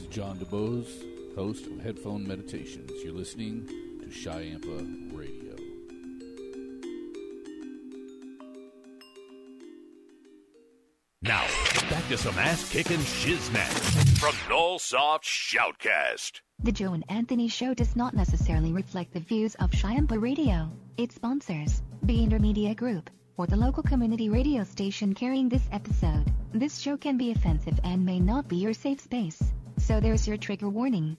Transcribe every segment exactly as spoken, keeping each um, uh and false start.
is John DeBose, host of Headphone Meditations. You're listening to Cheyampa Radio. Now, back to some ass-kicking shiznat from Nullsoft Shoutcast. The Joe and Anthony Show does not necessarily reflect the views of Cheyampa Radio, its sponsors, the Intermedia Group, or the local community radio station carrying this episode. This show can be offensive and may not be your safe space, so there's your trigger warning.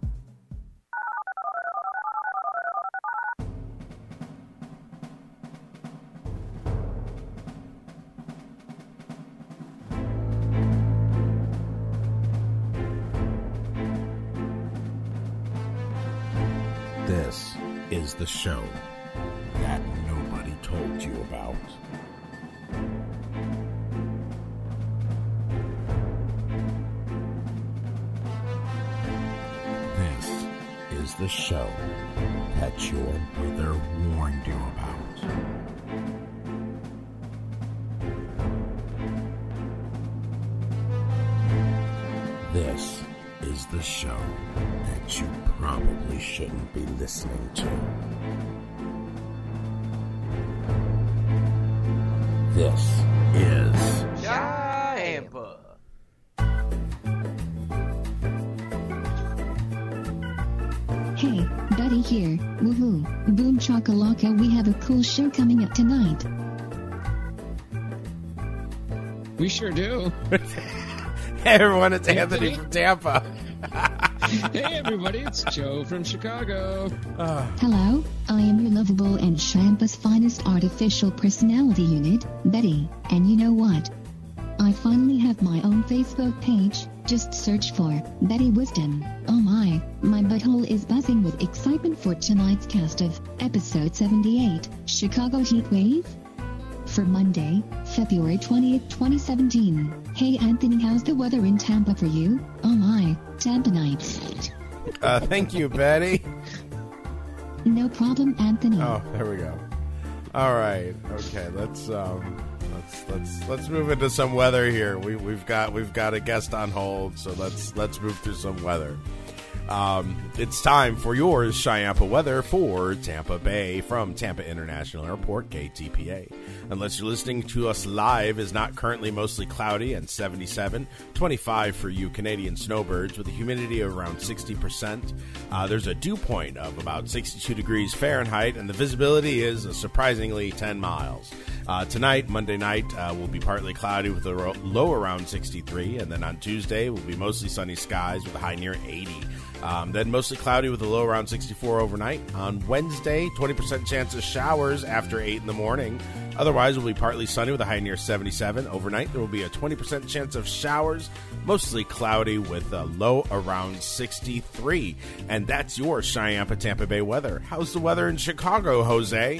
This is the show that nobody told you about. This is the show that your mother warned you about. This is the show that you probably shouldn't be listening to. This is Cheyampa. Hey, Betty here. Woohoo. Boom chakalaka, we have a cool show coming up tonight. We sure do. Hey everyone, it's Anthony, Anthony from Tampa. Hey everybody, it's Joe from Chicago. Uh. Hello, I am your lovable and Chayampa's finest artificial personality unit, Betty. And you know what? I finally have my own Facebook page. Just search for Betty Wisdom. Oh my, my butthole is buzzing with excitement for tonight's cast of episode seventy-eight, Chicago Heat Wave. For Monday, February twentieth, twenty seventeen. Hey Anthony, how's the weather in Tampa for you? Oh my, Tampa nights. Uh, thank you, Betty. No problem, Anthony. Oh, there we go. All right, okay. Let's um, let's let's let's move into some weather here. We we've got we've got a guest on hold, so let's let's move through some weather. Um, it's time for your Cheyampa weather for Tampa Bay from Tampa International Airport, K T P A. Unless you're listening to us live, is not currently mostly cloudy and seventy-seven, twenty-five for you Canadian snowbirds with a humidity of around sixty percent. Uh, there's a dew point of about sixty-two degrees Fahrenheit, and the visibility is a surprisingly ten miles. Uh, tonight, Monday night, uh, will be partly cloudy with a ro- low around sixty-three, and then on Tuesday will be mostly sunny skies with a high near eighty. Um, then mostly cloudy with a low around sixty-four overnight. On Wednesday, twenty percent chance of showers after eight in the morning. Otherwise, it will be partly sunny with a high near seventy-seven. Overnight, there will be a twenty percent chance of showers, mostly cloudy with a low around sixty-three. And that's your Cheyampa Tampa Bay weather. How's the weather in Chicago, Jose?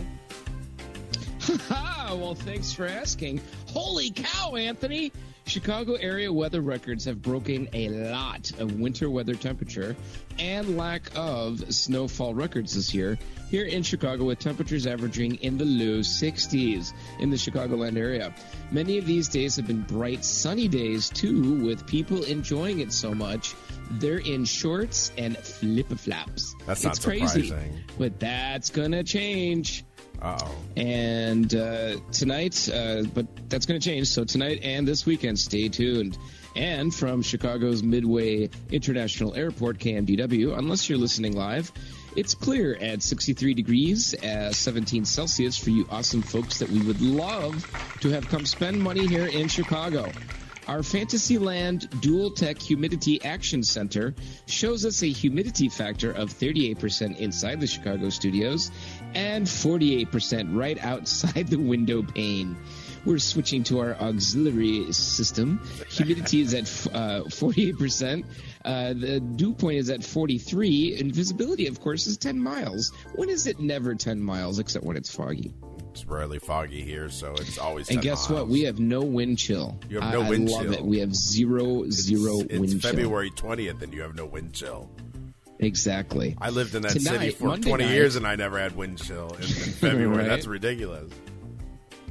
Well, thanks for asking. Holy cow, Anthony! Chicago area weather records have broken a lot of winter weather temperature and lack of snowfall records this year here in Chicago, with temperatures averaging in the low sixties in the Chicagoland area. Many of these days have been bright, sunny days, too, with people enjoying it so much they're in shorts and flip-flops. That's not it's crazy, surprising. But that's going to change. Uh-oh. And uh, tonight, uh, but that's going to change. So tonight and this weekend, stay tuned. And from Chicago's Midway International Airport, K M D W, unless you're listening live, it's clear at sixty-three degrees, uh, seventeen Celsius for you awesome folks that we would love to have come spend money here in Chicago. Our Fantasyland Dual Tech Humidity Action Center shows us a humidity factor of thirty-eight percent inside the Chicago studios and forty-eight percent right outside the window pane. We're switching to our auxiliary system. Humidity is at uh, forty-eight percent. Uh, the dew point is at forty-three, and visibility, of course, is ten miles. When is it never ten miles, except when it's foggy? It's rarely foggy here, so it's always ten And guess miles. what? We have no wind chill. You have no I, wind I love chill. it. We have zero, zero it's, wind it's chill. February twentieth, and you have no wind chill. Exactly. I lived in that Tonight, city for Monday twenty night, years, and I never had wind chill in, in February. Right? That's ridiculous.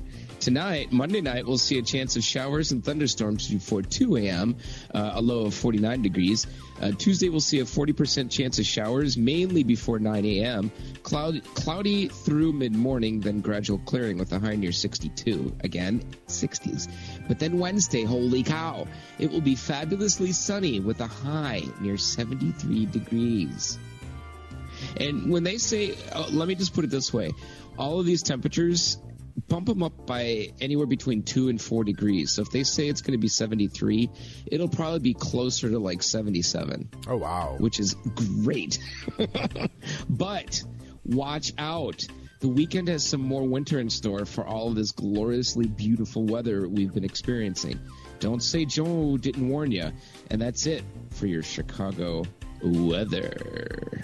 Tonight, Monday night, we'll see a chance of showers and thunderstorms before two a.m., uh, a low of forty-nine degrees. Uh, Tuesday, we'll see a forty percent chance of showers, mainly before nine a.m. Cloud, cloudy through mid-morning, then gradual clearing with a high near sixty-two. Again, sixties. But then Wednesday, holy cow, it will be fabulously sunny with a high near seventy-three degrees. And when they say, uh, let me just put it this way, all of these temperatures bump them up by anywhere between two and four degrees. So if they say it's going to be seventy-three, it'll probably be closer to like seventy-seven. Oh, wow. Which is great. But watch out. The weekend has some more winter in store for all of this gloriously beautiful weather we've been experiencing. Don't say Joe didn't warn you. And that's it for your Chicago weather.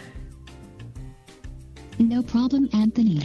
No problem, Anthony.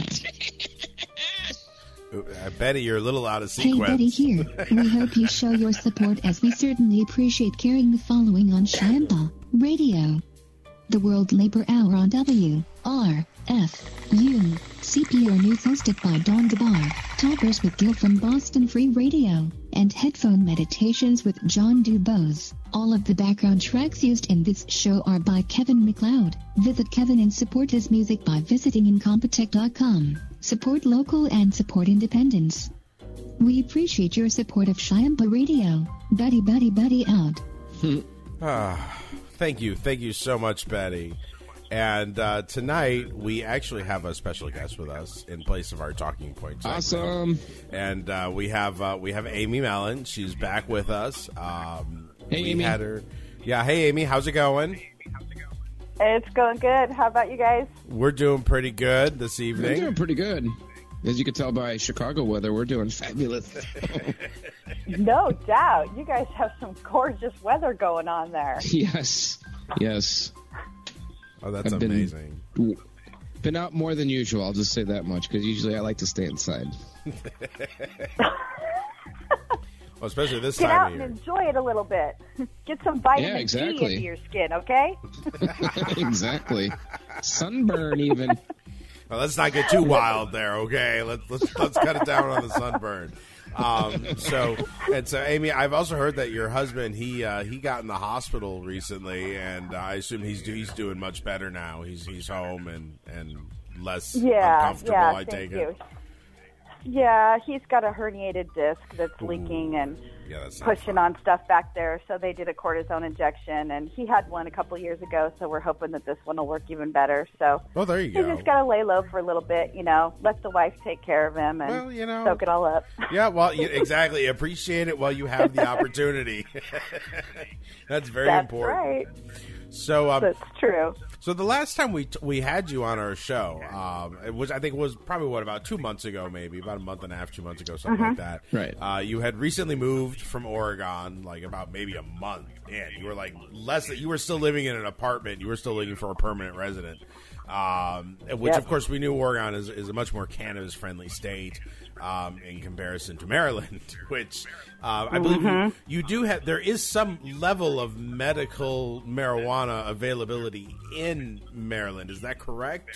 Uh, Betty, you're a little out of Hey, sequence. Betty here. We hope you show your support as we certainly appreciate carrying the following on Shamba Radio. The World Labor Hour on W R F U. C P R News hosted by Dawn DeBar. Toppers with Gil from Boston Free Radio. And Headphone Meditations with John Dubose. All of the background tracks used in this show are by Kevin MacLeod. Visit Kevin and support his music by visiting incompetech dot com. Support local and support independence. We appreciate your support of Shiamba Radio. Betty, Betty, Betty out. Ah, thank you. Thank you so much, Betty. And uh, tonight, we actually have a special guest with us in place of our Talking Points. Awesome. And uh, we have uh, we have Amy Mellon. She's back with us. Um, Hey, we Amy. Had her, yeah, hey, Amy. How's it going? It's going good. How about you guys? We're doing pretty good this We're evening. doing pretty good. As you can tell by Chicago weather, we're doing fabulous. No doubt. You guys have some gorgeous weather going on there. Yes. Yes. Oh, that's I've been- amazing. Been out more than usual, I'll just say that much, because usually I like to stay inside. Well, especially this Get time out of and year. enjoy it a little bit. Get some vitamin Yeah, exactly. D into your skin, okay? Exactly. Sunburn, even. Well, let's not get too wild there, okay? Let's let's let's cut it down on the sunburn. Um, so and so, Amy, I've also heard that your husband he uh, he got in the hospital recently, and uh, I assume he's he's doing much better now. He's he's home and, and less Yeah, uncomfortable. yeah, I thank take you. it. Yeah, he's got a herniated disc that's leaking and Yeah, that's not pushing fun. on stuff back there. So they did a cortisone injection, and he had one a couple years ago. So we're hoping that this one will work even better. So Well, there you he's go. just got to lay low for a little bit, you know. Let the wife take care of him and Well, you know. soak it all up. Yeah, well, you, exactly. Appreciate it while you have the opportunity. That's very That's important. right. So, um, That's true. So the last time we t- we had you on our show, um, it was I think it was probably what about two months ago, maybe about a month and a half, two months ago, something like that. Right. Uh, you had recently moved from Oregon, like about maybe a month in. You were like less. You were still living in an apartment. You were still looking for a permanent resident. Um, which Yep. of course we knew Oregon is, is a much more cannabis friendly state um, in comparison to Maryland, which uh, I believe you, you do have. There is some level of medical marijuana availability in Maryland. Is that correct?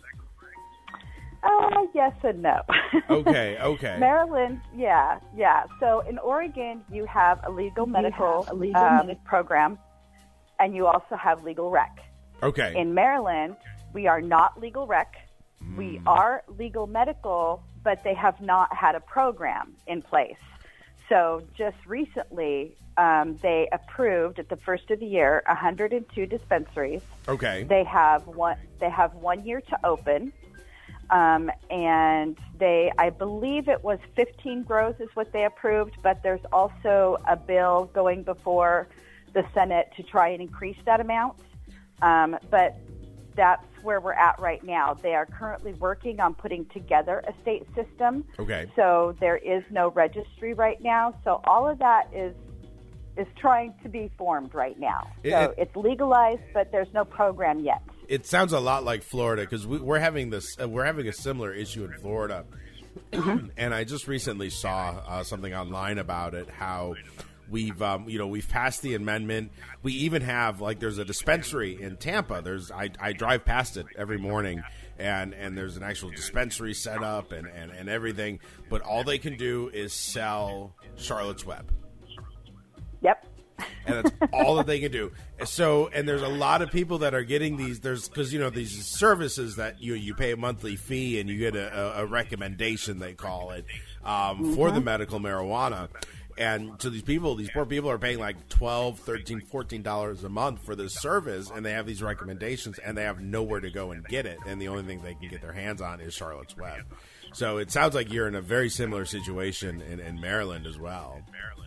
Uh, yes and no. Okay, okay. Maryland, yeah, yeah. So in Oregon, you have a legal medical, a legal um, program, and you also have legal rec. Okay. In Maryland, we are not legal rec. Mm. We are legal medical, but they have not had a program in place. So just recently, um, they approved at the first of the year one hundred two dispensaries. Okay. They have one. They have one year to open, um, and they, I believe, it was fifteen grows is what they approved. But there's also a bill going before the Senate to try and increase that amount. Um, but that's where we're at right now. They are currently working on putting together a state system. Okay. So there is no registry right now. So all of that is is trying to be formed right now. It- so it- it's legalized, but there's no program yet. It sounds a lot like Florida because we, we're having this. Uh, we're having a similar issue in Florida, and I just recently saw uh, something online about it. How We've, um, you know, we've passed the amendment. We even have, like, there's a dispensary in Tampa. There's, I, I drive past it every morning, and, and there's an actual dispensary set up and, and, and everything. But all they can do is sell Charlotte's Web. Yep. And that's all that they can do. So, and there's a lot of people that are getting these. There's because you know these services that you you pay a monthly fee and you get a, a, a recommendation, they call it, um, mm-hmm. for the medical marijuana. And so these people, these poor people are paying like twelve, thirteen, fourteen dollars a month for this service, and they have these recommendations, and they have nowhere to go and get it. And the only thing they can get their hands on is Charlotte's Web. So it sounds like you're in a very similar situation in, in Maryland as well.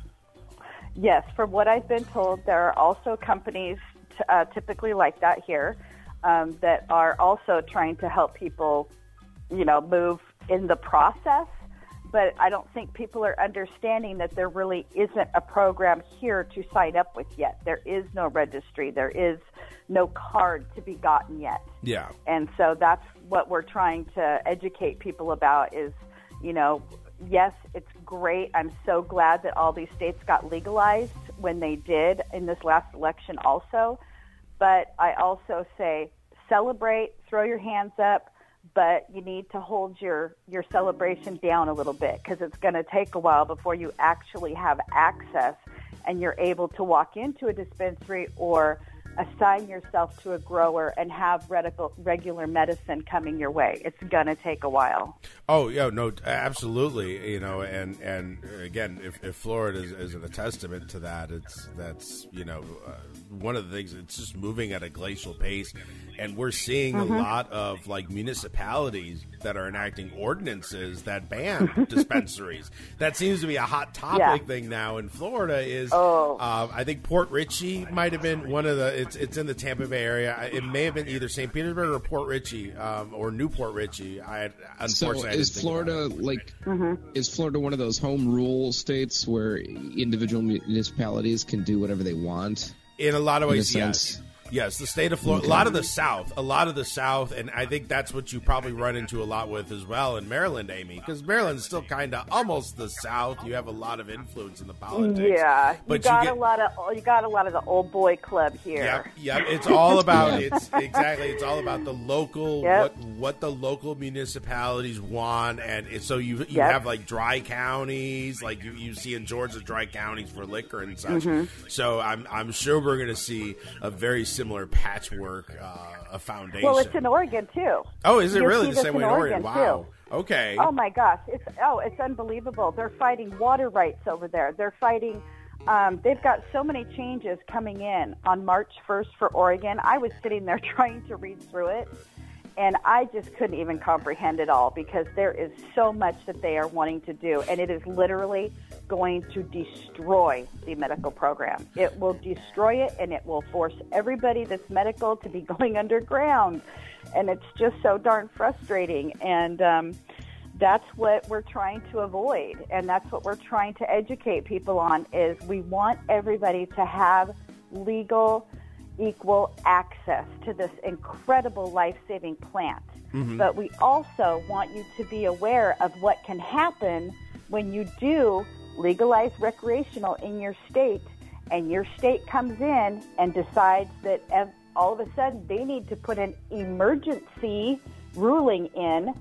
Yes, from what I've been told, there are also companies t- uh, typically like that here um, that are also trying to help people, you know, move in the process. But I don't think people are understanding that there really isn't a program here to sign up with yet. There is no registry. There is no card to be gotten yet. Yeah. And so that's what we're trying to educate people about is, you know, yes, it's great. I'm so glad that all these states got legalized when they did in this last election also. But I also say celebrate, throw your hands up, but you need to hold your, your celebration down a little bit because it's going to take a while before you actually have access and you're able to walk into a dispensary or assign yourself to a grower and have redical, regular medicine coming your way. It's going to take a while. Oh, yeah, no, absolutely. You know, and, and again, if, if Florida is, is a testament to that, it's that's, you know, uh, one of the things, it's just moving at a glacial pace. And we're seeing mm-hmm. a lot of like municipalities that are enacting ordinances that ban dispensaries. That seems to be a hot topic yeah. thing now in Florida. Is oh. uh, I think Port Richey might have been one of the. It's it's in the Tampa Bay area. It may have been either Saint Petersburg or Port Richey um, or Newport Richey. I unfortunately so I is didn't Florida think like mm-hmm. is Florida one of those home rule states where individual municipalities can do whatever they want? In a lot of ways, in a yes. sense? Yes, the state of Florida, okay. a lot of the South, a lot of the South, and I think that's what you probably run into a lot with as well in Maryland, Amy, because Maryland's still kind of almost the South. You have a lot of influence in the politics. Yeah, but you got you get, a lot of you got a lot of the old boy club here. Yeah, yeah, it's all about it's exactly it's all about the local yep. what what the local municipalities want, and it's, so you you yep. have like dry counties, like you, you see in Georgia dry counties for liquor and such. Mm-hmm. So I'm I'm sure we're going to see a very similar patchwork uh, a foundation. Well, it's in Oregon too. Oh, is it You'll really the same way in Oregon? Oregon Wow. Too. Okay. Oh my gosh, it's oh, it's unbelievable. They're fighting water rights over there. They're fighting. Um, they've got so many changes coming in on March first for Oregon. I was sitting there trying to read through it, and I just couldn't even comprehend it all because there is so much that they are wanting to do, and it is literally going to destroy the medical program. It will destroy it, and it will force everybody that's medical to be going underground, and it's just so darn frustrating. And um, that's what we're trying to avoid, and that's what we're trying to educate people on, is we want everybody to have legal, equal access to this incredible life-saving plant. Mm-hmm. But we also want you to be aware of what can happen when you do legalize recreational in your state, and your state comes in and decides that ev- all of a sudden they need to put an emergency ruling in,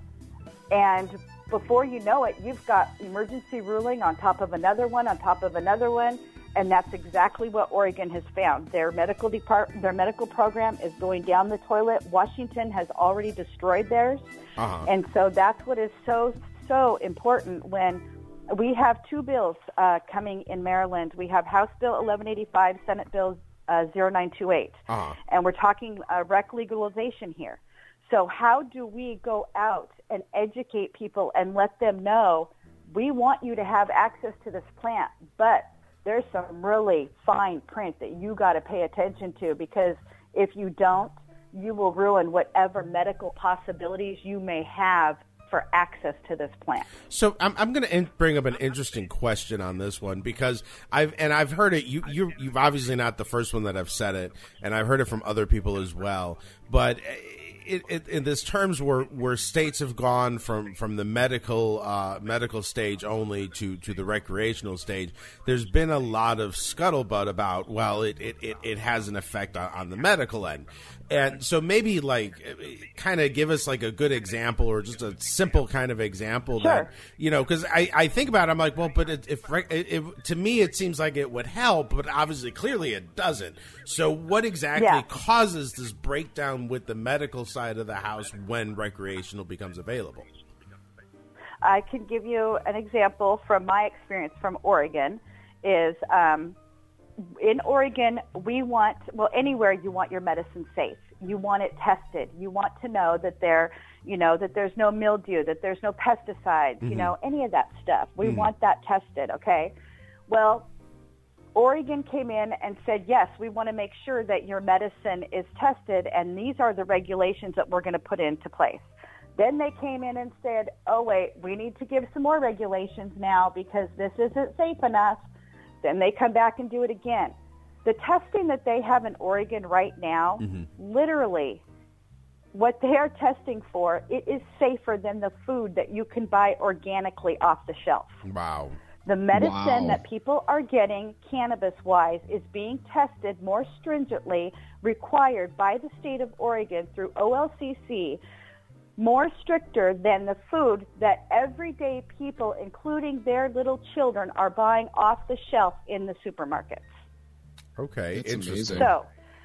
and before you know it, you've got emergency ruling on top of another one, on top of another one, and that's exactly what Oregon has found. Their medical depart- their medical program is going down the toilet. Washington has already destroyed theirs, uh-huh. and so that's what is so, so important when we have two bills uh, coming in Maryland. We have House Bill eleven eighty-five, Senate Bill uh, zero nine two eight, uh-huh. and we're talking uh, rec legalization here. So how do we go out and educate people and let them know we want you to have access to this plant, but there's some really fine print that you got to pay attention to, because if you don't, you will ruin whatever medical possibilities you may have for access to this plant. So I'm, I'm going to in- bring up an interesting question on this one, because I've and I've heard it. You you you've obviously not the first one that I've said it, and I've heard it from other people as well. But it, it, in this terms where where states have gone from, from the medical uh, medical stage only to, to the recreational stage, there's been a lot of scuttlebutt about, well, it it, it, it has an effect on, on the medical end. And so maybe like kind of give us like a good example or just a simple kind of example sure. that, you know, because I, I think about it, I'm like, well, but it, if it, it, to me it seems like it would help, but obviously clearly it doesn't. So what exactly yeah. causes this breakdown with the medical side of the house when recreational becomes available? I can give you an example from my experience from Oregon is um, in Oregon, we want, well, anywhere you want your medicine safe. You want it tested. You want to know that there, you know, that there's no mildew, that there's no pesticides, mm-hmm. you know, any of that stuff. We mm-hmm. want that tested, okay? Well, Oregon came in and said, yes, we want to make sure that your medicine is tested, and these are the regulations that we're going to put into place. Then they came in and said, oh, wait, we need to give some more regulations now because this isn't safe enough. Then they come back and do it again. The testing that they have in Oregon right now, mm-hmm. literally, what they are testing for, it is safer than the food that you can buy organically off the shelf. Wow. The medicine Wow. that people are getting, cannabis-wise, is being tested more stringently, required by the state of Oregon through O L C C, more stricter than the food that everyday people, including their little children, are buying off the shelf in the supermarkets. Okay, That's interesting. amazing. So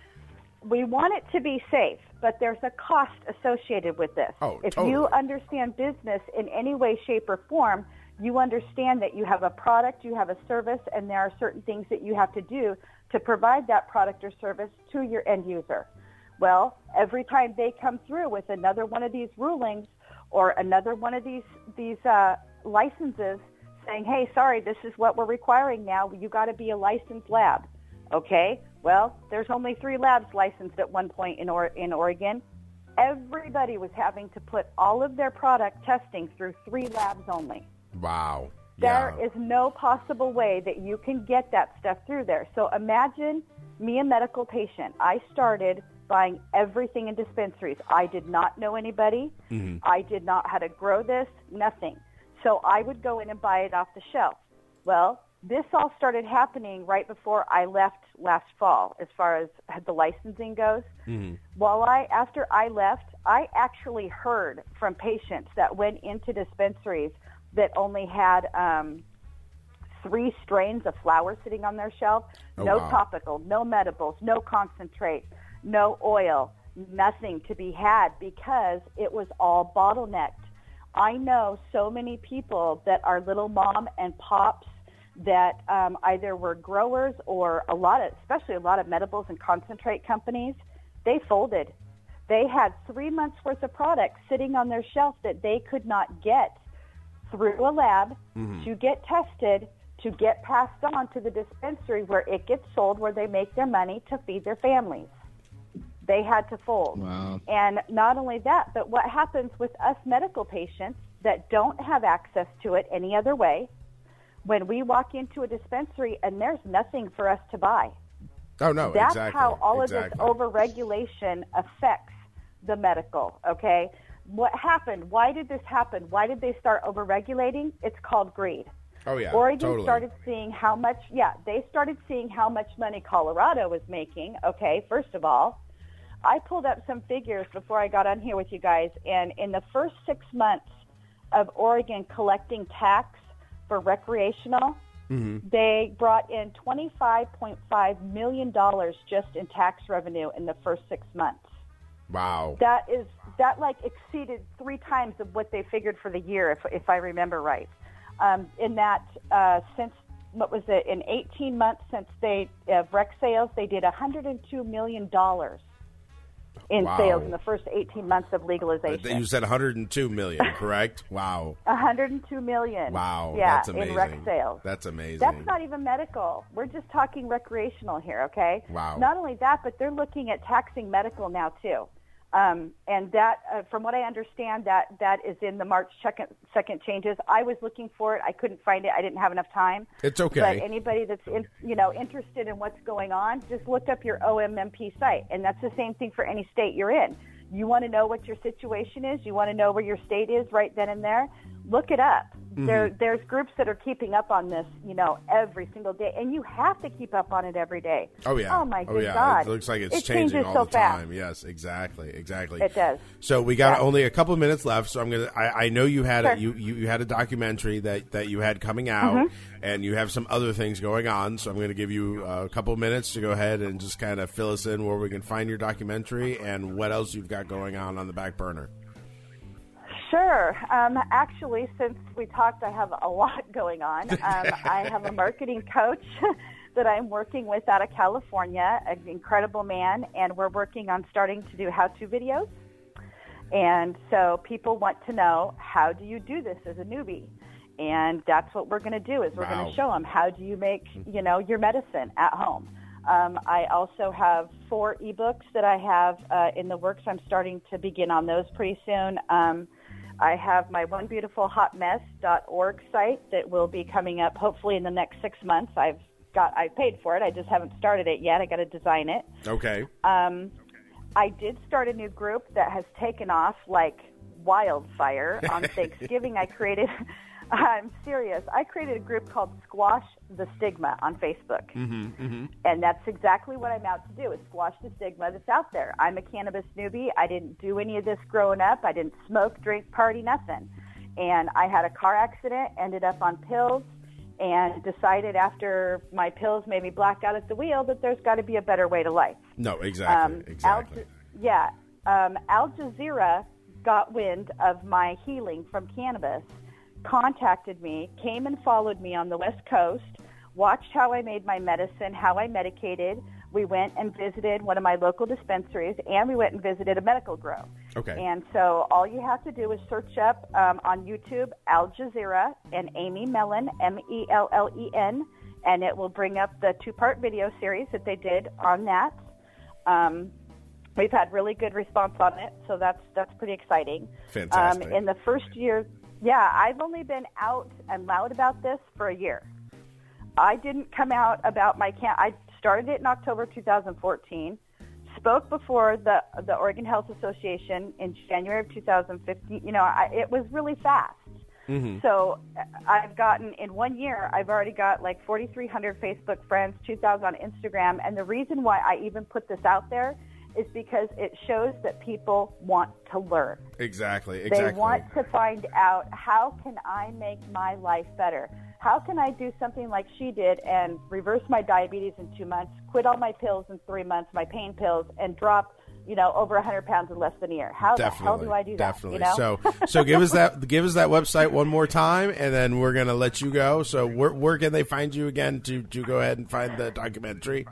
we want it to be safe, but there's a cost associated with this. Oh, if totally. you understand business in any way, shape, or form, you understand that you have a product, you have a service, and there are certain things that you have to do to provide that product or service to your end user. Well, every time they come through with another one of these rulings or another one of these these uh, licenses saying, hey, sorry, this is what we're requiring now. You got to be a licensed lab. Okay, well, there's only three labs licensed at one point in, or- in Oregon. Everybody was having to put all of their product testing through three labs only. Wow. There yeah. is no possible way that you can get that stuff through there. So imagine me, a medical patient. I started buying everything in dispensaries. I did not know anybody. Mm-hmm. I did not know how to grow this, nothing. So I would go in and buy it off the shelf. Well, this all started happening right before I left last fall as far as the licensing goes. Mm-hmm. While I, after I left, I actually heard from patients that went into dispensaries that only had um, three strains of flower sitting on their shelf, oh, no wow. topical, no medibles, no concentrate, no oil, nothing to be had because it was all bottlenecked. I know so many people that are little mom and pops that um, either were growers or a lot of, especially a lot of medibles and concentrate companies, they folded. They had three months worth of product sitting on their shelf that they could not get through a lab mm-hmm. to get tested, to get passed on to the dispensary where it gets sold, where they make their money to feed their families. They had to fold. Wow. And not only that, but what happens with us medical patients that don't have access to it any other way, when we walk into a dispensary and there's nothing for us to buy. Oh, no, That's exactly. how all exactly. of this overregulation affects the medical, okay? What happened? Why did this happen? Why did they start overregulating? It's called greed. Oh, yeah, Oregon totally. started seeing how much, yeah, they started seeing how much money Colorado was making, okay, first of all. I pulled up some figures before I got on here with you guys, and in the first six months of Oregon collecting tax for recreational, mm-hmm. they brought in twenty-five point five million dollars just in tax revenue in the first six months. Wow. That is, that like exceeded three times of what they figured for the year, if, if I remember right. Um, in that, uh, since, what was it, in eighteen months since they, uh, rec sales, they did one hundred two million dollars in wow. sales in the first eighteen months of legalization. Uh, you said one hundred two million dollars, correct? Wow. one hundred two million dollars. Wow, yeah, that's amazing. in rec sales. That's amazing. That's not even medical. We're just talking recreational here, okay? Wow. Not only that, but they're looking at taxing medical now, too. Um, and that, uh, from what I understand, that that is in the March second, second changes. I was looking for it. I couldn't find it. I didn't have enough time. It's okay. But anybody that's in, you know interested in what's going on, just look up your O M M P site, and that's the same thing for any state you're in. You want to know what your situation is? You want to know where your state is right then and there? Look it up. Mm-hmm. There, there's groups that are keeping up on this, you know, every single day, and you have to keep up on it every day. Oh yeah. Oh my oh, good yeah. God! It looks like it's it changing all so the fast. time. Yes, exactly, exactly. It does. So we got yeah. only a couple of minutes left. So I'm gonna. I, I know you had sure. a, you, you you had a documentary that, that you had coming out, mm-hmm. and you have some other things going on. So I'm going to give you a couple of minutes to go ahead and just kind of fill us in where we can find your documentary and what else you've got going on on the back burner. Sure. Um, actually, since we talked, I have a lot going on. Um, I have a marketing coach that I'm working with out of California, an incredible man, and we're working on starting to do how-to videos. And so people want to know, how do you do this as a newbie? And that's what we're going to do is we're wow. going to show them, how do you make, you know, your medicine at home? Um, I also have four ebooks that I have uh, in the works. I'm starting to begin on those pretty soon. Um, I have my one beautiful hot mess dot org site that will be coming up hopefully in the next six months. I've got I paid for it. I just haven't started it yet. I got to design it. Okay. Um, I did start a new group that has taken off like wildfire. On Thanksgiving, I created. I'm serious. I created a group called Squash the Stigma on Facebook. Mm-hmm, mm-hmm. And that's exactly what I'm out to do, is squash the stigma that's out there. I'm a cannabis newbie. I didn't do any of this growing up. I didn't smoke, drink, party, nothing. And I had a car accident, ended up on pills, and decided after my pills made me black out at the wheel that there's got to be a better way to life. No, exactly, Um, exactly. Al, yeah. Um, Al Jazeera got wind of my healing from cannabis, contacted me, came and followed me on the West Coast, watched how I made my medicine, how I medicated. We went and visited one of my local dispensaries, and we went and visited a medical grow. Okay. And so all you have to do is search up um, on YouTube Al Jazeera and Amy Mellen, M E L L E N, and it will bring up the two-part video series that they did on that. Um, we've had really good response on it, so that's that's pretty exciting. Fantastic. Um, in the first year, yeah, I've only been out and loud about this for a year. I didn't come out about my can. I started it in October two thousand fourteen, spoke before the the Oregon Health Association in January of two thousand fifteen. You know, I, it was really fast. Mm-hmm. So I've gotten, in one year, I've already got like forty-three hundred Facebook friends, two thousand on Instagram. And the reason why I even put this out there is because it shows that people want to learn. Exactly, exactly. They want to find out, how can I make my life better? How can I do something like she did and reverse my diabetes in two months, quit all my pills in three months, my pain pills, and drop, you know, over one hundred pounds in less than a year? How definitely, the hell do I do that? Definitely. You know? So, so give us that, give us that website one more time, and then we're gonna let you go. So, where, where can they find you again to to go ahead and find the documentary?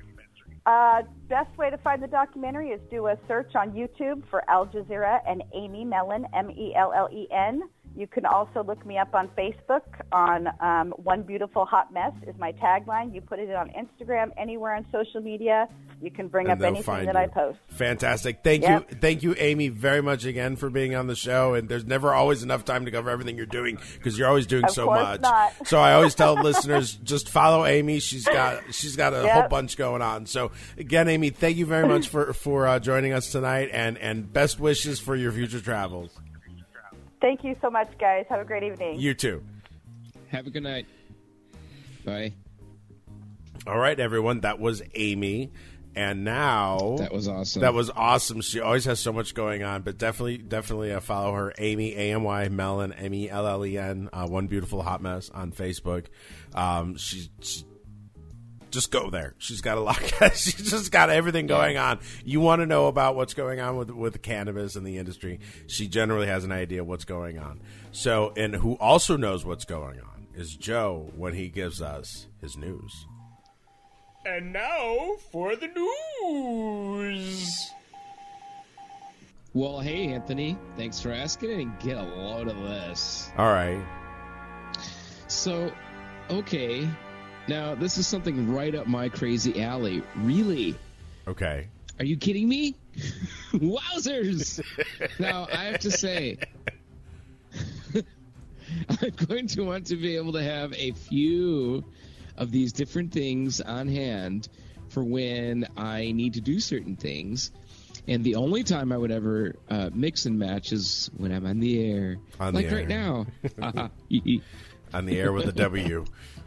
Uh, best way to find the documentary is do a search on YouTube for Al Jazeera and Amy Mellen, M E L L E N. You can also look me up on Facebook on um, One Beautiful Hot Mess is my tagline. You put it on Instagram, anywhere on social media. You can bring And up anything that you. I post. Fantastic. Thank Yep. you. Thank you, Amy, very much again for being on the show. And there's never always enough time to cover everything you're doing because you're always doing Of so course much. not. So I always tell listeners, just follow Amy. She's got she's got a Yep. whole bunch going on. So again, Amy, thank you very much for, for uh, joining us tonight, and, and best wishes for your future travels. Thank you so much, guys. Have a great evening. You too. Have a good night. Bye. All right, everyone. That was Amy. And now That was awesome. That was awesome. She always has so much going on, but definitely, definitely uh, follow her, Amy A M Y Mellen, M E L L E N, uh, One Beautiful Hot Mess on Facebook. Um, she's she, just go there. She's got a lot. She's just got everything going on. You want to know about what's going on with with cannabis in the industry? She generally has an idea what's going on. So, and who also knows what's going on is Joe when he gives us his news. And now for the news. Well, hey, Anthony. Thanks for asking, and get a load of this. All right. So, okay. Now, this is something right up my crazy alley. Really? Okay. Are you kidding me? Wowzers! Now, I have to say, I'm going to want to be able to have a few of these different things on hand for when I need to do certain things. And the only time I would ever uh, mix and match is when I'm on the air. On like the right air. now. On the air with a W.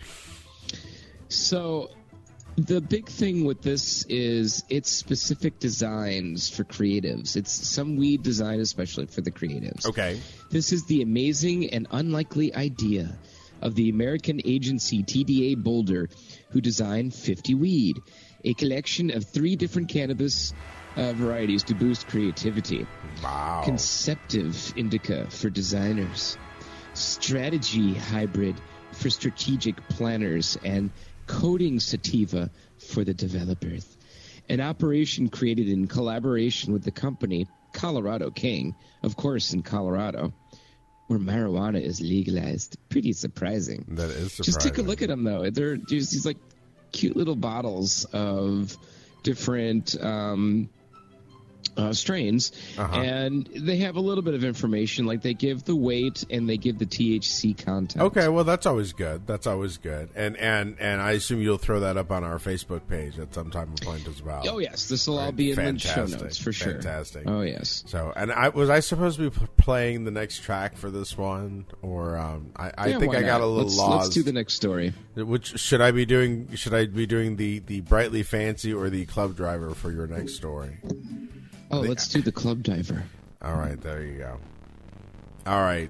So the big thing with this is it's specific designs for creatives. It's some weed design especially for the creatives. Okay. This is the amazing and unlikely idea of the American agency T D A Boulder, who designed fifty Weed, a collection of three different cannabis uh, varieties to boost creativity. Wow. Conceptive indica for designers. Strategy hybrid for strategic planners, and coding sativa for the developers. An operation created in collaboration with the company Colorado King, of course in Colorado, where marijuana is legalized. Pretty surprising. That is surprising. Just take a look at them, though. They're just these like cute little bottles of different um, uh, strains, Uh-huh. and they have a little bit of information. Like they give the weight and they give the T H C content. Okay, well that's always good. That's always good. And and and I assume you'll throw that up on our Facebook page at some time of point as well. Oh yes, this will all Right. be in the Fantastic. show notes for sure. Fantastic. Oh yes. So, and I was I supposed to be p- playing the next track for this one, or um, I, I Yeah, think why I got not? a little let's, lost. Let's do the next story. Which should I be doing? Should I be doing the the brightly fancy or the club driver for your next story? Oh, let's do the club diver. All right, there you go. All right.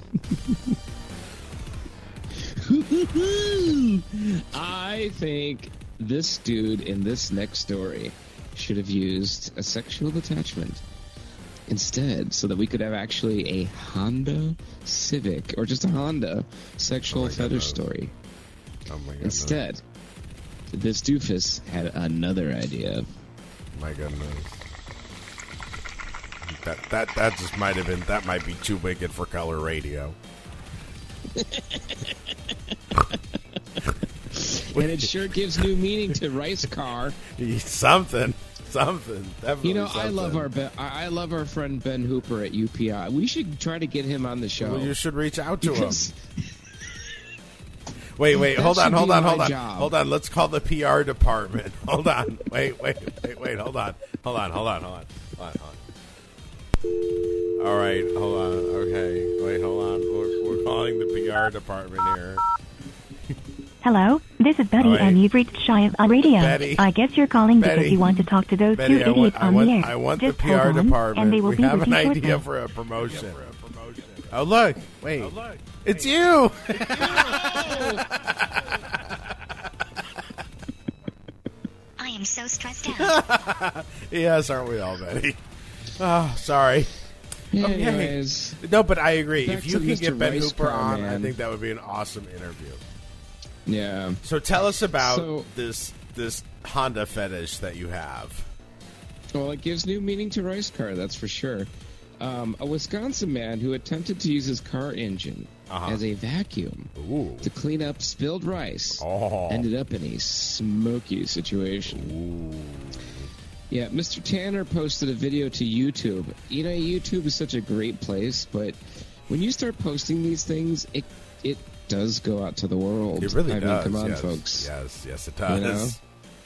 I think this dude in this next story should have used a sexual attachment instead, so that we could have actually a Honda Civic or just a Honda sexual Oh my fetish goodness. story. Oh my goodness. Instead, this doofus had another idea. My goodness. That that that just might have been that might be too wicked for color radio. And it sure gives new meaning to Rice Car. Something, something. Definitely You know, something. I love our ben, I I love our friend Ben Hooper at U P I. We should try to get him on the show. Well, you should reach out to Because- him. Wait, wait, That hold on, should hold be on, my hold on, job. hold on. Let's call the P R department. Hold on, wait, wait, wait, wait. Hold on, hold on, hold on, hold on, hold on. Hold on. All right, hold on. Okay, wait, hold on. We're, we're calling the P R department here. Hello, this is Betty, Oh, wait. and you've reached Shy on Radio. Betty. I guess you're calling because Betty. you want to talk to those Betty, two I want, idiots I on want, the air. I want Just the P R hold on, department. and they will we be have with an you idea shortly. for a promotion. Oh look, wait, it's you. I am so stressed out. Yes, aren't we all, Betty? Oh, sorry. Okay. Anyways, No, but I agree. back If you to can Mister get Ben Rice Hooper Car on, I Man. think that would be an awesome interview. yeah. So tell us about So- this this Honda fetish that you have. Well, it gives new meaning to Rice Car, that's for sure. Um, a Wisconsin man who attempted to use his car engine Uh-huh. as a vacuum Ooh. to clean up spilled rice Oh. ended up in a smoky situation. Ooh. Yeah, Mister Tanner posted a video to YouTube. You know, YouTube is such a great place, but when you start posting these things, it it does go out to the world. It really I does. mean, come on, yes. folks. Yes, yes, it does. You know?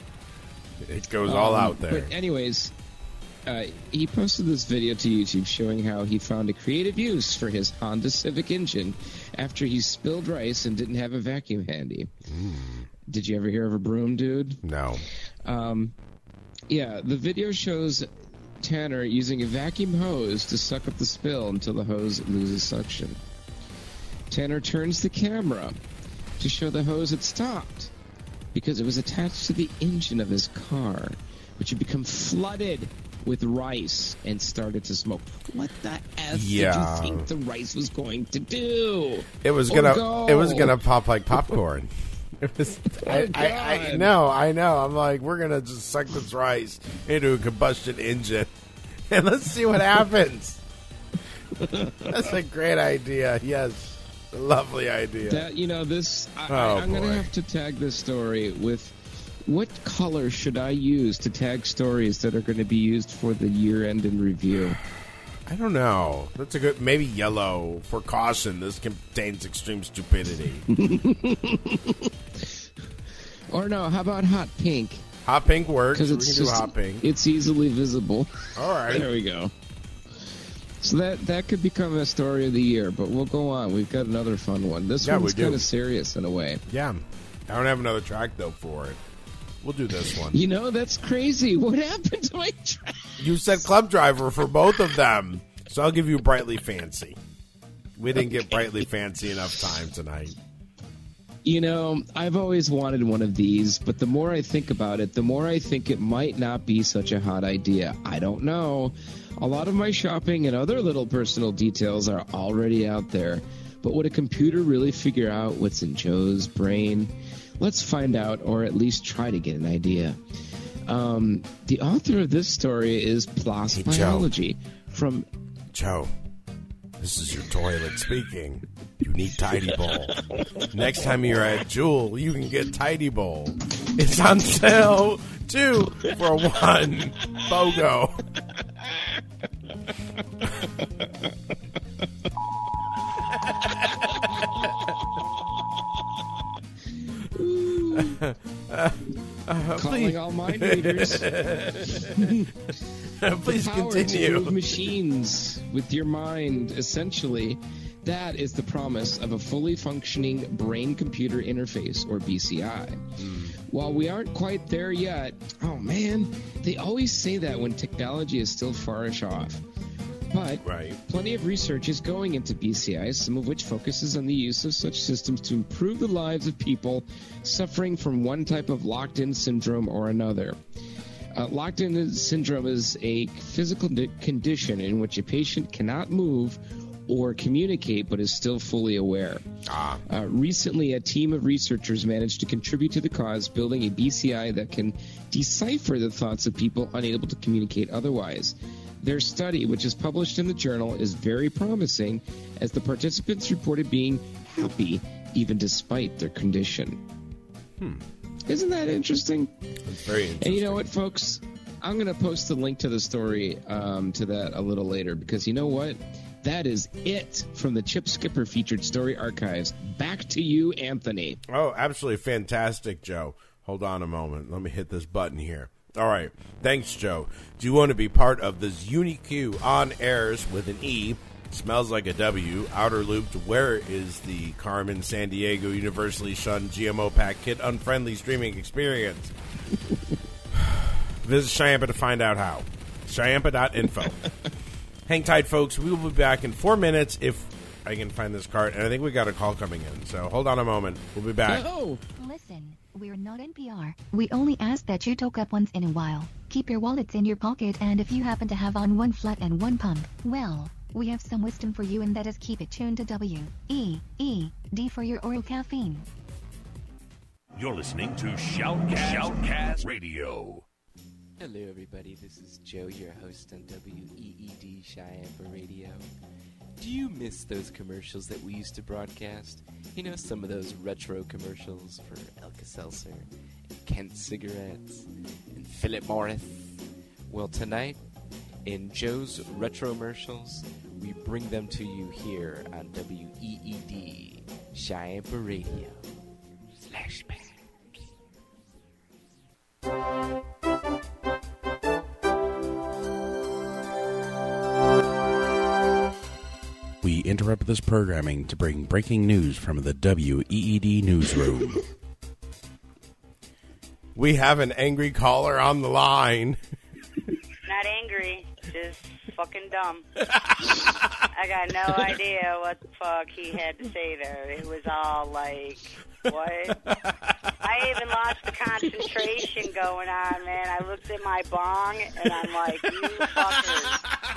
It goes all Um, out there. But anyways, uh, he posted this video to YouTube showing how he found a creative use for his Honda Civic engine after he spilled rice and didn't have a vacuum handy. Mm. Did you ever hear of a broom, dude? No. Um, yeah, the video shows Tanner using a vacuum hose to suck up the spill until the hose loses suction. Tanner turns the camera to show the hose had stopped because it was attached to the engine of his car, which had become flooded with rice and started to smoke. What the F Yeah. did you think the rice was going to do? It was Or gonna. go? It was gonna pop like popcorn. It was. I, Oh, I, I God. know. I know. I'm like, we're gonna just suck this rice into a combustion engine, and let's see what happens. That's a great idea. Yes, lovely idea. That, you know, this. I, Oh, I, I'm going boy. to have to tag this story with what color should I use to tag stories that are going to be used for the year-end in review? I don't know. That's a good. Maybe yellow for caution. This contains extreme stupidity. Or no, how about hot pink? Hot pink works. We it's can just, do hot pink. It's easily visible. All right. There we go. So that that could become a story of the year, but we'll go on. We've got another fun one. This Yeah, one's we do. kind of serious in a way. Yeah. I don't have another track, though, for it. We'll do this one. You know, that's crazy. What happened to my track? You said Club Driver for both of them, so I'll give you Brightly Fancy. We didn't get Brightly Fancy enough time tonight. You know, I've always wanted one of these, but the more I think about it, the more I think it might not be such a hot idea. I don't know. A lot of my shopping and other little personal details are already out there. But would a computer really figure out what's in Joe's brain? Let's find out, or at least try to get an idea. Um, the author of this story is Plas Hey, Biology Joe. from... Joe, this is your toilet speaking. You need Tidy Bowl. Next time you're at Jewel, you can get Tidy Bowl. It's on sale, two for one. BOGO. uh, uh, Calling please. all mind readers. Please The power continue. to move machines with your mind, essentially. That is the promise of a fully functioning brain-computer interface, or B C I. Mm. While we aren't quite there yet, oh man, they always say that when technology is still farish off. But right. plenty of research is going into B C Is, some of which focuses on the use of such systems to improve the lives of people suffering from one type of locked-in syndrome or another. Uh, locked-in syndrome is a physical di- condition in which a patient cannot move or communicate but is still fully aware. Ah. Uh, recently, a team of researchers managed to contribute to the cause, building a B C I that can decipher the thoughts of people unable to communicate otherwise. Their study, which is published in the journal, is very promising, as the participants reported being happy even despite their condition. Hmm. Isn't that interesting? It's very interesting. And you know what, folks? I'm going to post a link to the story um, to that a little later, because you know what? That is it from the Chip Skipper featured story archives. Back to you, Anthony. Oh, absolutely fantastic, Joe. Hold on a moment. Let me hit this button here. All right. Thanks, Joe. Do you want to be part of this UniQ on airs with an E? Smells like a W. Outer looped. Where is the Carmen San Diego universally shunned G M O pack kid unfriendly streaming experience? Visit Shyampa to find out how. Shyampa dot info. Hang tight, folks. We will be back in four minutes if I can find this card. And I think we got a call coming in. So hold on a moment. We'll be back. No. Listen, we're not N P R. We only ask that you talk up once in a while. Keep your wallets in your pocket, and if you happen to have on one flat and one pump, well, we have some wisdom for you, and that is keep it tuned to W E E D for your oral caffeine. You're listening to Shoutcast, Shoutcast Radio. Hello, everybody. This is Joe, your host on W E E D Cheyenne Radio. Do you miss those commercials that we used to broadcast? You know, some of those retro commercials for Alka-Seltzer, and Kent cigarettes, and Philip Morris. Well, tonight, in Joe's retro commercials, we bring them to you here on W E E D Cheyenne Radio. Flashback. We interrupt this programming to bring breaking news from the W E E D newsroom. We have an angry caller on the line. Not angry, just fucking dumb. I got no idea what the fuck he had to say there. It was all like, what? I even lost the concentration going on, man. I looked at my bong, and I'm like, you fuckers.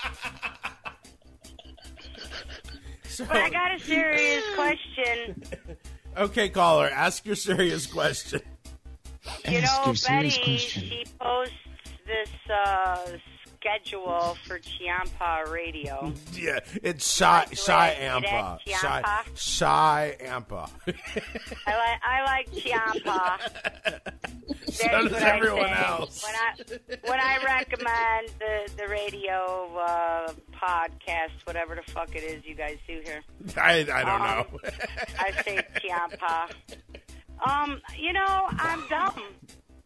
So, but I got a serious question. Okay, caller, ask your serious question. You Ask know, your serious Betty, question. she posts this uh, schedule for Chiampa Radio. Yeah, it's Shy Like Shy Red- Ampa. Red Shy Chiampa? Shy Ampa. I like I like Chiampa. So That's does what I everyone say. else. When I when I recommend the the radio uh, podcast, whatever the fuck it is you guys do here, I I don't um, know. I say Chiampa. Um, you know, I'm dumb.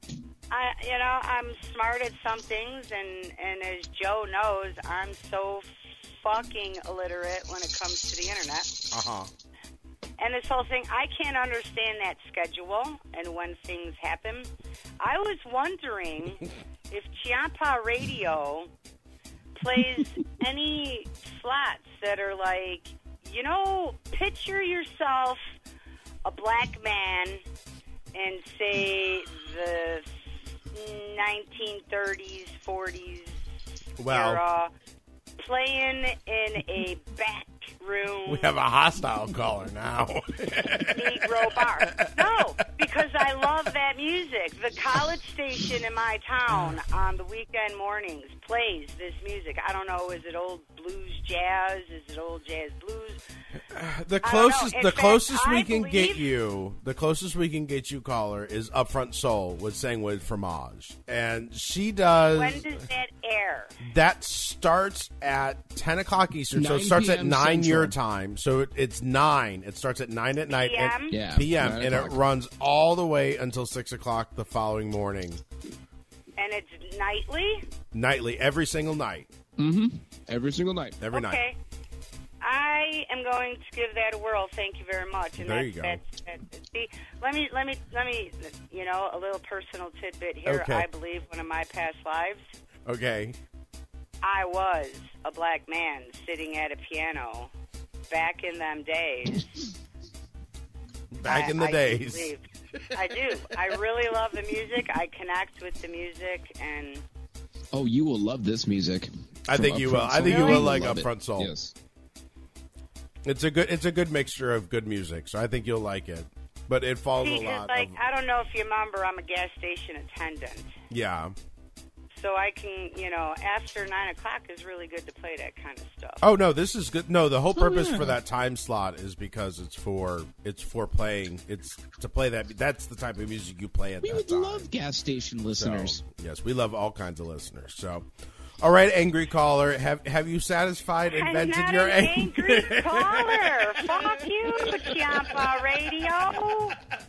I, you know, I'm smart at some things, and, and as Joe knows, I'm so fucking illiterate when it comes to the internet. Uh-huh. And this whole thing, I can't understand that schedule and when things happen. I was wondering if Chiampa Radio plays any slots that are like, you know, picture yourself a black man in, say, the nineteen thirties, forties Well, era, playing in a back room. we have a hostile caller now. Negro bar. No, because I love that music. The college station in my town on the weekend mornings plays this music. I don't know, is it old blues jazz? Is it old jazz blues? The I don't know. closest, In the fact, closest I we can get believe- you, the closest we can get you, caller, is Upfront Soul with Sang with Fromage, and she does. When does that air? That starts at ten o'clock Eastern, so it nine starts at p.m. nine Central. your time. So it, it's nine. It starts at nine at night, P M? and, Yeah, P M, nine and it o'clock. runs all the way until six o'clock the following morning, And it's nightly? nightly, every single night, Mm-hmm. Every single night. every night. Okay. I am going to give that a whirl. Thank you very much. And There that's, you go. That's, that's, see, let me, let me, let me, you know, a little personal tidbit here. Okay. I believe one of my past lives, Okay. I was a black man sitting at a piano back in them days. Back I- in the I do days. believe. I do. I really love the music. I connect with the music, and Oh, you will love this music. I from think you will. Upfront I think Soul. you will will like love it. Upfront Soul. Yes. It's a good. It's a good mixture of good music, so I think you'll like it. But it falls see, a lot. like of, I don't know if you remember, I'm a gas station attendant. yeah. So I can, you know, after nine o'clock is really good to play that kind of stuff. Oh no, this is good. No, the whole Oh, purpose yeah. for that time slot is because it's for it's for playing. It's to play that. That's the type of music you play at We that would time. love gas station listeners. So, yes, we love all kinds of listeners. So, all right, angry caller, have have you satisfied and I'm vented not your an ang- angry caller. Fuck you, Chiampa Radio.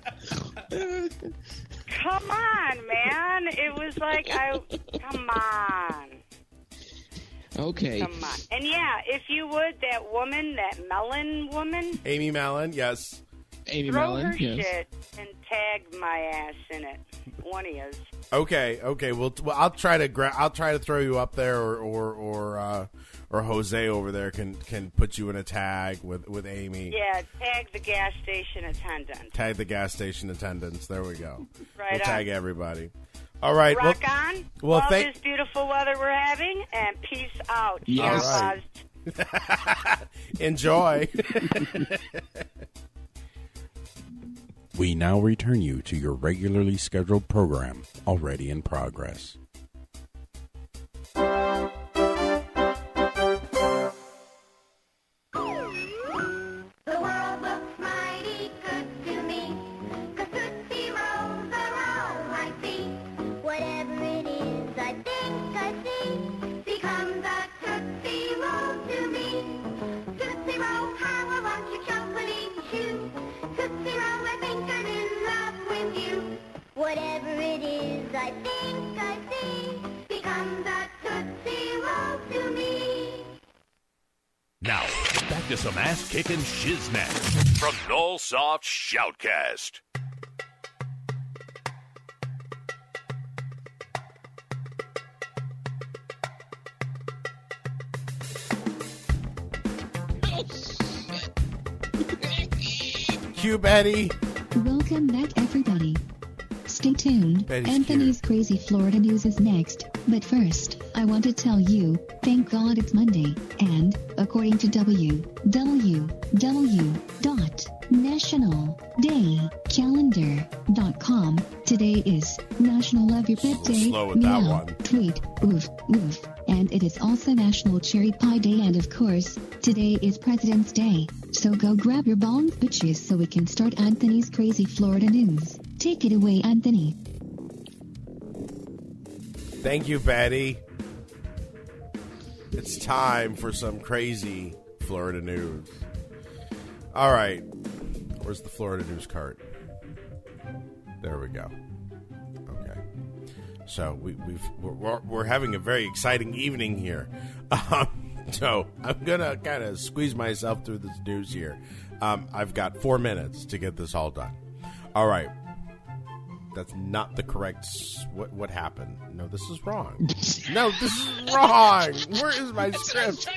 Come on, man. It was like I. Come on. Okay. Come on. And yeah, if you would, that woman, that Mellon woman, Amy Mallon, yes. Amy throw Mellon, her yes. shit and tag my ass in it. One of yous. Okay, okay. Well, t- well I'll try to gra- I'll try to throw you up there, or or or, uh, or Jose over there can can put you in a tag with with Amy. Yeah, tag the gas station attendant. Tag the gas station attendants. There we go. Right we'll on. tag everybody. All right. Rock well, on. well, Love thank- this beautiful weather we're having, and peace out. Yes. Chiampas. All right. Enjoy. We now return you to your regularly scheduled program, already in progress. The world looks mighty good to me, 'cause Tootsie Rolls are all I see. Whatever it is I think I see becomes a Tootsie Roll to me. Tootsie Roll, how I want your chocolate shoe. Tootsie Roll, I think I'm in love with you. Whatever it is I think I see becomes a Tootsie Roll to me. Now, back to some ass-kicking shiznit from Nullsoft Shoutcast. Cue Betty. Welcome back, everybody. Stay tuned. Betty's Anthony's Crazy Florida News is next. But first, I want to tell you, thank God it's Monday. And, according to w w w dot national day calendar dot com, today is National Love Your Pet Day. Slow with that Meow, one. Tweet, woof, woof. And it is also National Cherry Pie Day, and of course, today is President's Day. So go grab your bones, bitches, so we can start Anthony's Crazy Florida News. Take it away, Anthony. Thank you, Betty. It's time for some crazy Florida news. All right. Where's the Florida news cart? There we go. Okay. So we, we've we're, we're having a very exciting evening here. Um, so I'm gonna kind of squeeze myself through this news here. Um, I've got four minutes to get this all done. All right. That's not the correct. S- what what happened? No, this is wrong. No, this is wrong. Where is my script?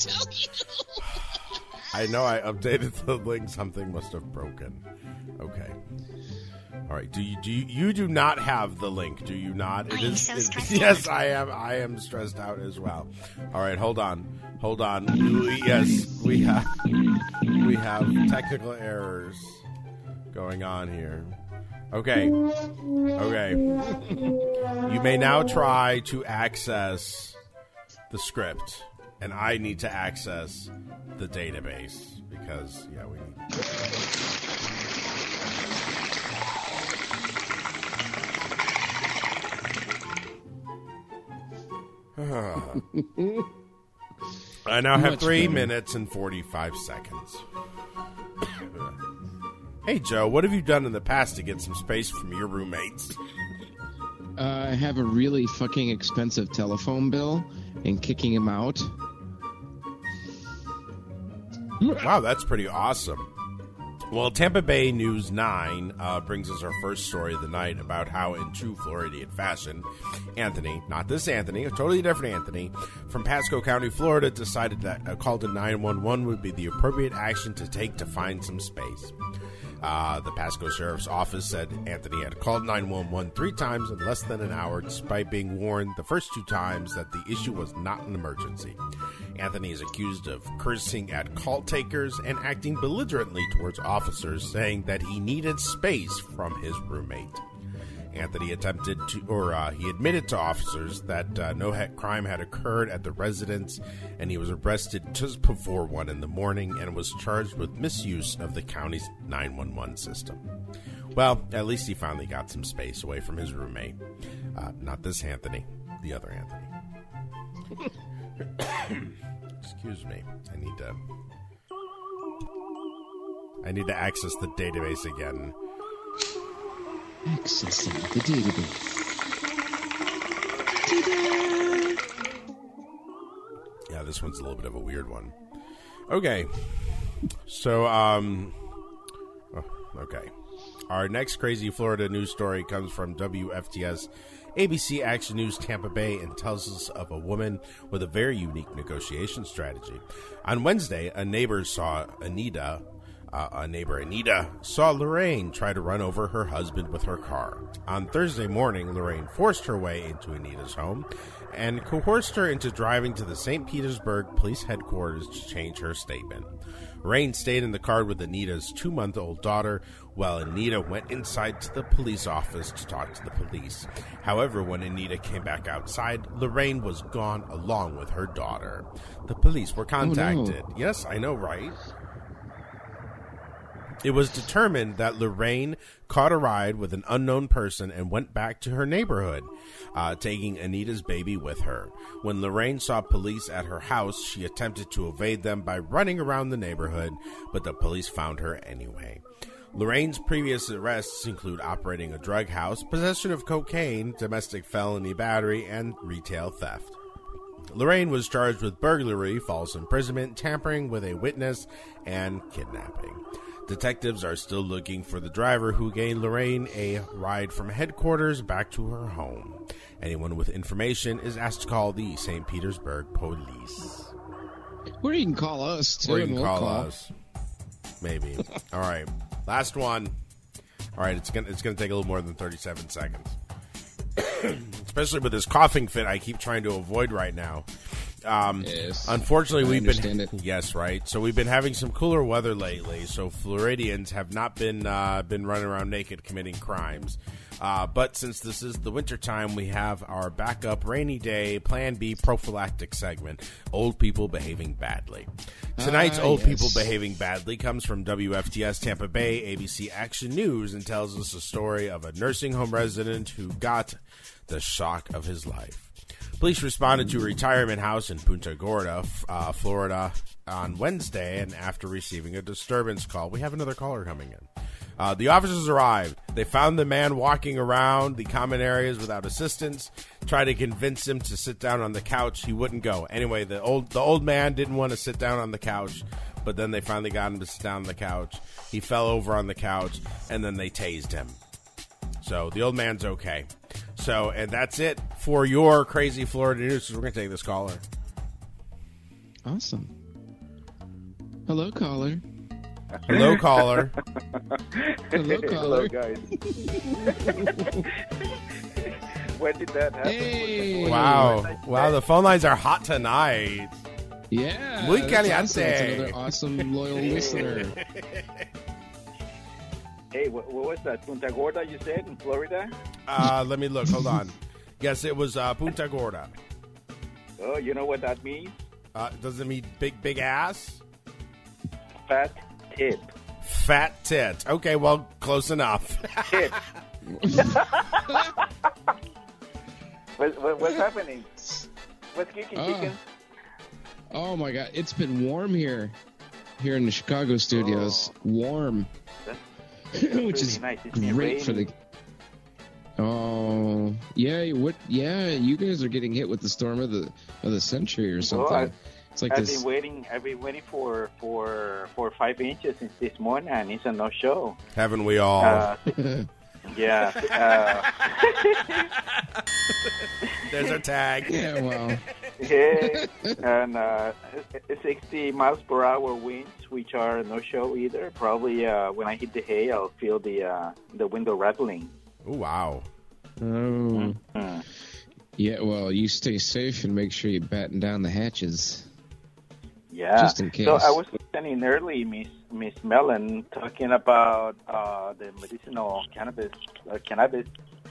I know I updated the link. Something must have broken. Okay. All right. Do you do you, you do not have the link? Do you not? I It am is. so it- stressed yes, out. I am. I am stressed out as well. All right. Hold on. Hold on. We- yes, we have. We have technical errors going on here. Okay. Okay. You may now try to access the script, and I need to access the database because, yeah, we need. I now have Much three better. minutes and forty-five seconds. Hey, Joe, what have you done in the past to get some space from your roommates? Uh, I have a really fucking expensive telephone bill and kicking him out. Wow, that's pretty awesome. Well, Tampa Bay News nine uh, brings us our first story of the night about how, in true Floridian fashion, Anthony, not this Anthony, a totally different Anthony, from Pasco County, Florida, decided that a call to nine one one would be the appropriate action to take to find some space. Uh, the Pasco Sheriff's Office said Anthony had called nine one one three times in less than an hour, despite being warned the first two times that the issue was not an emergency. Anthony is accused of cursing at call takers and acting belligerently towards officers, saying that he needed space from his roommate. Anthony attempted to, or uh, he admitted to officers that uh, no ha- crime had occurred at the residence, and he was arrested just before one in the morning and was charged with misuse of the county's nine one one system. Well, at least he finally got some space away from his roommate. Uh, not this Anthony, the other Anthony. Excuse me. I need to. I need to access the database again. Accessing the database. Yeah, this one's a little bit of a weird one. Okay. So, um... oh, okay. Our next crazy Florida news story comes from W F T S A B C Action News Tampa Bay and tells us of a woman with a very unique negotiation strategy. On Wednesday, a neighbor saw Anita... Uh, a neighbor, Anita, saw Lorraine try to run over her husband with her car. On Thursday morning, Lorraine forced her way into Anita's home and coerced her into driving to the Saint Petersburg police headquarters to change her statement. Lorraine stayed in the car with Anita's two-month-old daughter while Anita went inside to the police office to talk to the police. However, when Anita came back outside, Lorraine was gone along with her daughter. The police were contacted. Oh, no. Yes, I know, right? It was determined that Lorraine caught a ride with an unknown person and went back to her neighborhood, uh, taking Anita's baby with her. When Lorraine saw police at her house, she attempted to evade them by running around the neighborhood, but the police found her anyway. Lorraine's previous arrests include operating a drug house, possession of cocaine, domestic felony battery, and retail theft. Lorraine was charged with burglary, false imprisonment, tampering with a witness, and kidnapping. Detectives are still looking for the driver who gave Lorraine a ride from headquarters back to her home. Anyone with information is asked to call the Saint Petersburg police. Or you can call us, too. Or you and can we'll call, call us. Maybe. All right. Last one. All right. It's gonna it's gonna take a little more than thirty-seven seconds. Especially with this coughing fit I keep trying to avoid right now. Um, yes. Unfortunately, I we've understand been it. yes, right. So we've been having some cooler weather lately. So Floridians have not been uh, been running around naked committing crimes. Uh, but since this is the wintertime, we have our backup rainy day Plan B prophylactic segment: old people behaving badly. Tonight's Ah, old yes. people behaving badly comes from W F T S Tampa Bay, A B C Action News, and tells us a story of a nursing home resident who got the shock of his life. Police responded to a retirement house in Punta Gorda, uh, Florida, on Wednesday, and after receiving a disturbance call, we have another caller coming in. Uh, the officers arrived. They found the man walking around the common areas without assistance. Tried to convince him to sit down on the couch. He wouldn't go. Anyway, the old the old man didn't want to sit down on the couch, but then they finally got him to sit down on the couch. He fell over on the couch, and then they tased him. So the old man's okay. So, and that's it for your crazy Florida news. So we're going to take this caller. Awesome. Hello, caller. Hello, caller. Hello, caller. Hello, guys. When did that happen? Hey. Wow. Wow, the phone lines are hot tonight. Yeah. Muy that's caliente. awesome. That's another awesome, loyal listener. Hey, what, what was that? Punta Gorda, you said, in Florida? Uh, let me look. Hold on. Yes, it was uh, Punta Gorda. Oh, you know what that means? Uh, does it mean big, big ass? Fat tit. Fat tit. Okay, well, close enough. Tit. what, what, what's happening? What's kicking, Oh. chicken? Oh my God, it's been warm here, here in the Chicago studios. Oh. Warm, That's, which really is nice. It's been great for the. raining. Oh yeah, what? Yeah, you guys are getting hit with the storm of the of the century or something. I- it's like I've this. been waiting. I've been waiting for for for five inches since this morning, and it's a no show. Haven't we all? Uh, yeah. Uh, There's our tag. Yeah, well. yeah, and uh, sixty miles per hour winds, which are no show either. Probably uh, when I hit the hay, I'll feel the uh, the window rattling. Oh, wow. Oh. Mm-hmm. Yeah, well, you stay safe and make sure you batten down the hatches. Yeah. Just in case. So I was listening early, Miss Miss Mellon, talking about uh, the medicinal cannabis, uh, cannabis,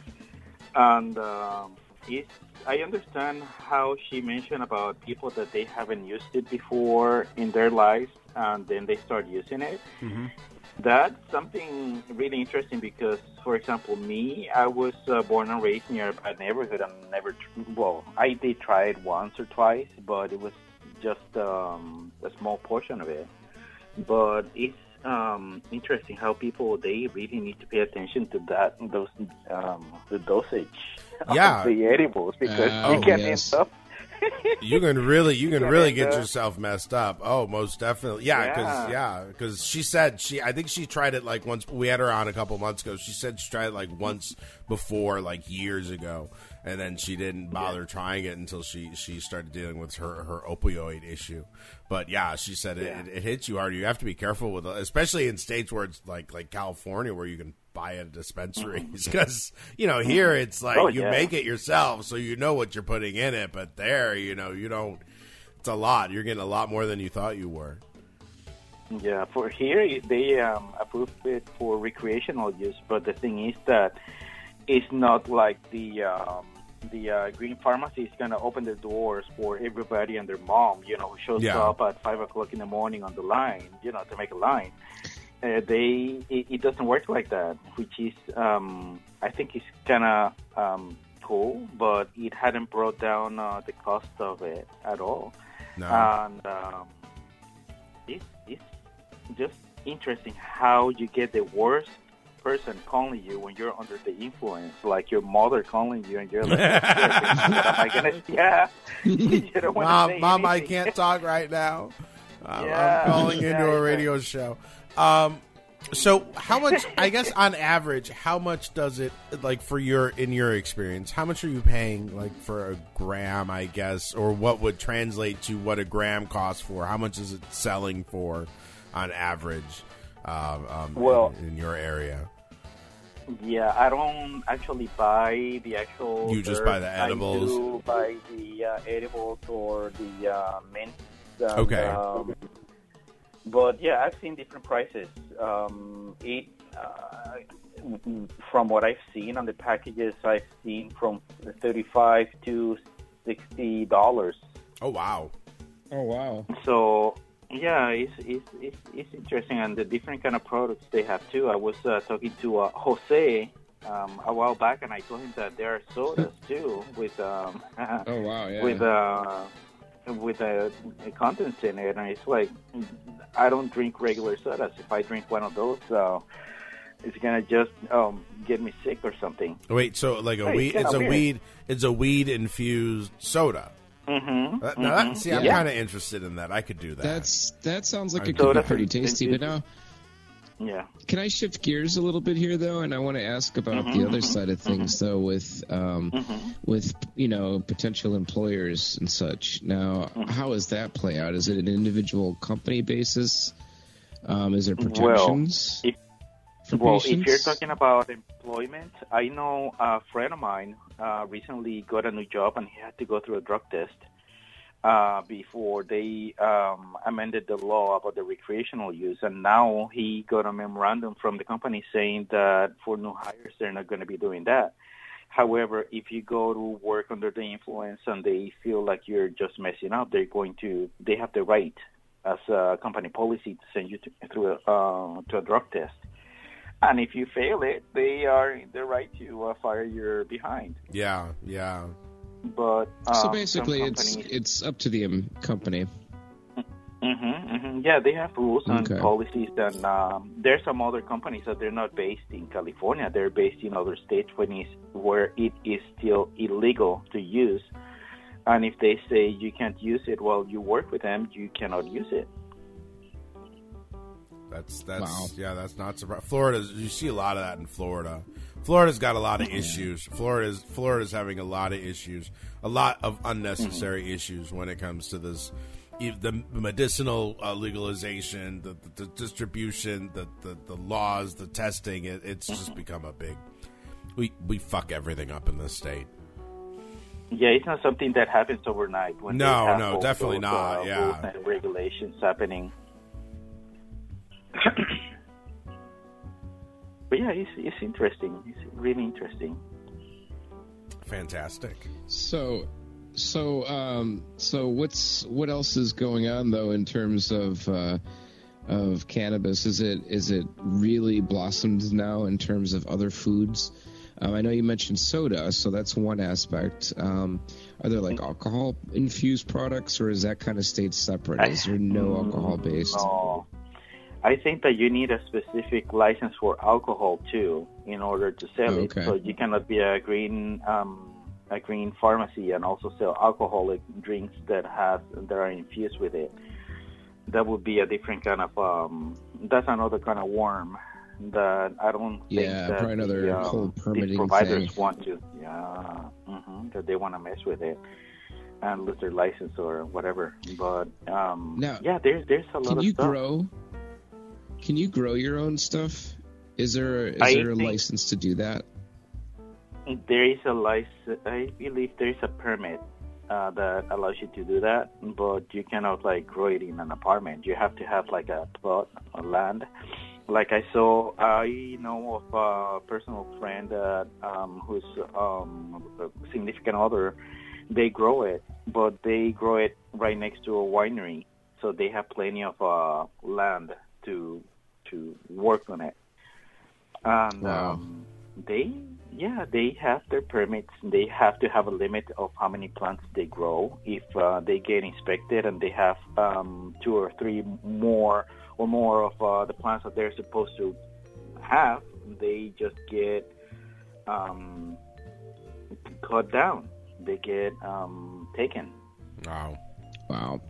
and um, it's, I understand how she mentioned about people that they haven't used it before in their lives, and then they start using it. Mm-hmm. That's something really interesting because, for example, me, I was uh, born and raised near a bad neighborhood. and never, well, I did try it once or twice, but it was just um, a small portion of it. But it's um, interesting how people, they really need to pay attention to that, those um, the dosage Yeah. of the edibles because Uh, you oh, can yes. end up. You can really, you can Yeah, really and, get uh, yourself messed up. Oh, most definitely. Yeah, because yeah, because she said she. I think she tried it like once. We had her on a couple months ago. She said she tried it like once before, like years ago, and then she didn't bother trying it until she she started dealing with her her opioid issue. But yeah, she said it, Yeah. it, it hits you hard. You have to be careful with it, especially in states where it's like like California, where you can buy at dispensaries because you know here it's like Oh, you yeah. make it yourself, so you know what you're putting in it. But there, you know, you don't. It's a lot. You're getting a lot more than you thought you were. Yeah, for here they um, approved it for recreational use, but the thing is that it's not like the um, the uh, green pharmacy is going to open the doors for everybody and their mom, you know, who shows Yeah. up at five o'clock in the morning on the line, you know, to make a line. Uh, they it, it doesn't work like that, which is um, I think it's kind of um, cool, but it hadn't brought down uh, the cost of it at all. No. And um, it's, it's just interesting how you get the worst person calling you when you're under the influence, like your mother calling you, and you're like, "What am I gonna?" Yeah, you don't want to Mom, say Mom, I anything. can't talk right now. I'm, Yeah, I'm calling into yeah, a yeah. radio show. Um, so how much? I guess on average, how much does it like for your in your experience? How much are you paying like for a gram? I guess, or what would translate to what a gram costs for? How much is it selling for on average? Um, um, Well- in, in your area, Yeah, I don't actually buy the actual. You just herb. buy the edibles? I do buy the uh, edibles or the uh, mints. and, Okay. Um, but yeah, I've seen different prices. Um, it, uh, from what I've seen on the packages, I've seen from thirty-five to sixty dollars. Oh wow! Oh wow! So yeah, it's, it's it's it's interesting, and the different kind of products they have too. I was uh, talking to uh, Jose um, a while back, and I told him that there are sodas too with um, Oh wow! Yeah. with uh, with uh, contents in it, and it's like I don't drink regular sodas. If I drink one of those, uh, it's gonna just um, get me sick or something. Wait, so like a Hey, weed? it's It's a kinda weed. It's a weed infused soda. Mm-hmm. That, now mm-hmm. that, see, I'm yeah. kind of interested in that. I could do that. That's that sounds like I it do. could be Soda pretty and- tasty. and But now, Yeah. can I shift gears a little bit here, though? And I want to ask about Mhm, the other mhm, side of things, though, with um, Mhm. with you know potential employers and such. Now, Mm-hmm. how does that play out? Is it an individual company basis? Um, is there Well, protections if- for Well, patients? if you're talking about employment, I know a friend of mine uh, recently got a new job and he had to go through a drug test uh, before they um, amended the law about the recreational use. And now he got a memorandum from the company saying that for new hires, they're not going to be doing that. However, if you go to work under the influence and they feel like you're just messing up, they're going to, they have the right as a company policy to send you to, through a, uh, to a drug test. And if you fail it, they are in the right to uh, fire your behind. Yeah, yeah. But um, so basically, some it's companies, it's up to the um, company. hmm hmm yeah, they have rules and Okay. policies. And um, there's some other companies that they're not based in California; they're based in other states when it's, where it is still illegal to use. And if they say you can't use it while you work with them, you cannot use it. That's that's Wow. yeah, that's not surprising. Florida, you see a lot of that in Florida. Florida's got a lot of issues. Florida's Florida's having a lot of issues, a lot of unnecessary issues when it comes to this, e- the medicinal uh, legalization, the, the, the distribution, the, the the laws, the testing. It, it's just become a big. We we fuck everything up in this state. Yeah, it's not something that happens overnight. When No, they have no, all definitely those, not, Uh, yeah. rules and regulations happening. But yeah, it's it's interesting. It's really interesting. Fantastic. So, so, um, so what's what else is going on though in terms of uh, of cannabis? Is it is it really blossomed now in terms of other foods? Um, I know you mentioned soda, so that's one aspect. Um, are there like alcohol infused products, or is that kind of stayed separate? Is there no alcohol based? No. I think that you need a specific license for alcohol too in order to sell Oh, it. okay. So you cannot be a green um, a green pharmacy and also sell alcoholic drinks that have that are infused with it. That would be a different kind of um, that's another kind of worm that I don't think Yeah, that probably another the, um, whole these permitting providers thing. want to. Yeah, hmm that they want to mess with it and lose their license or whatever. But um, Now, yeah, there's there's a lot Can of you stuff. grow? Can you grow your own stuff? Is there is I there a think- license to do that? There is a license. I believe there is a permit uh, that allows you to do that, but you cannot like grow it in an apartment. You have to have like a plot of land. Like I saw, I know of a personal friend that um, who's um, a significant other. They grow it, but they grow it right next to a winery, so they have plenty of uh, land to to work on it. And Wow. um, they, yeah, they have their permits. They have to have a limit of how many plants they grow. If uh, they get inspected and they have um, two or three more or more of uh, the plants that they're supposed to have, they just get um, cut down. They get um, taken. Wow. Wow.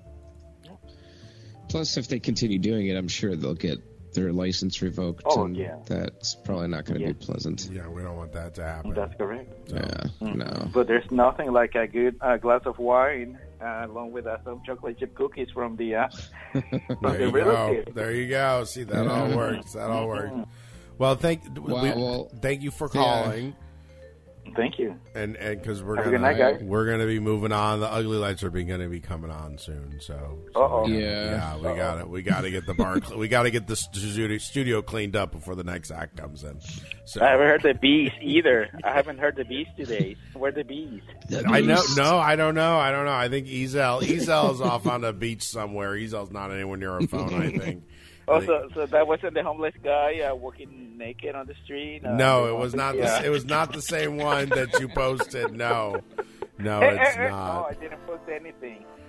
Plus, if they continue doing it, I'm sure they'll get their license revoked. Oh, and yeah. That's probably not going to Yeah. be pleasant. Yeah, we don't want that to happen. That's correct. Yeah, no. But there's nothing like a good uh, glass of wine uh, along with uh, some chocolate chip cookies from the uh, from There the you real go. estate. There you go. See, that all works. That all works. Well, thank Wow, we, well, thank you for yeah. calling. Thank you. And and because we're Have a gonna good night, guys. we're gonna be moving on. The ugly lights are going to be coming on soon. So, so Uh-oh. we gotta- Yeah. yeah, we got it. We got to get the bar. cl- we got to get the studio, studio cleaned up before the next act comes in. So I haven't heard the bees either. I haven't heard the bees today. Where the bees? I know. No, I don't know. I don't know. I think Ezel Ezel is off on the beach somewhere. Ezel's not anywhere near a phone. I think. I Oh, think- so, so that wasn't the homeless guy uh, walking naked on the street? Uh, No, the it was not. yeah. The, it was not the same one that you posted. No, no, Hey, it's hey, hey, not. No, I didn't post anything.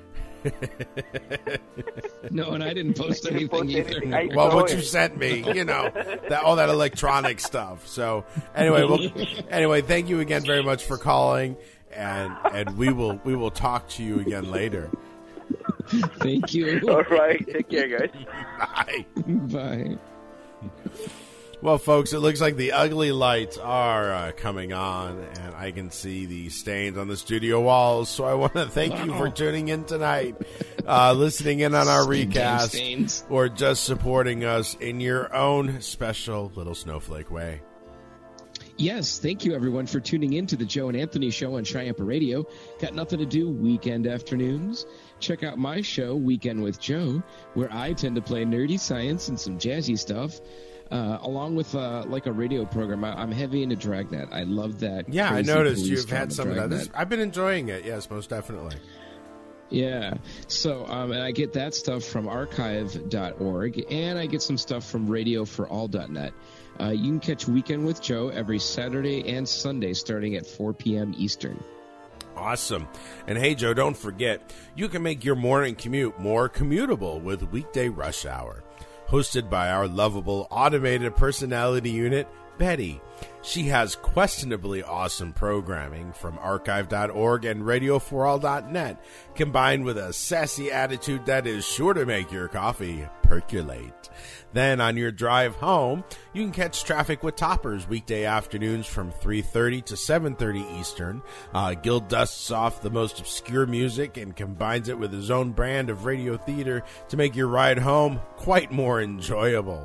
No, and I didn't post anything post either. anything. I Well, saw what it. you sent me, you know, that all that electronic stuff. So anyway, well, anyway, thank you again very much for calling, and and we will we will talk to you again later. Thank you. All right. Take care, guys. Bye. Bye. Well, folks, it looks like the ugly lights are uh, coming on, and I can see the stains on the studio walls. So I want to thank you for tuning in tonight, uh, listening in on our recast, Stains. or just supporting us in your own special little snowflake way. Yes, thank you everyone for tuning in to the Joe and Anthony Show on Chi-Ampa Radio. Got nothing to do weekend afternoons? Check out my show, Weekend with Joe, where I tend to play nerdy science and some jazzy stuff, uh, along with uh, like a radio program. I, I'm heavy into Dragnet. I love that. Yeah, I crazy noticed police you've drama, had some of that. This, Dragnet. I've been enjoying it. Yes, most definitely. Yeah. So, um, and I get that stuff from archive dot org, and I get some stuff from radio for all dot net. Uh, you can catch Weekend with Joe every Saturday and Sunday starting at four p.m. Eastern. Awesome. And hey, Joe, don't forget, you can make your morning commute more commutable with Weekday Rush Hour. Hosted by our lovable automated personality unit, Betty. She has questionably awesome programming from archive dot org and radio for all dot net, combined with a sassy attitude that is sure to make your coffee percolate. Then on your drive home, you can catch Traffic with Toppers weekday afternoons from three thirty to seven thirty Eastern. Uh, Gil dusts off the most obscure music and combines it with his own brand of radio theater to make your ride home quite more enjoyable.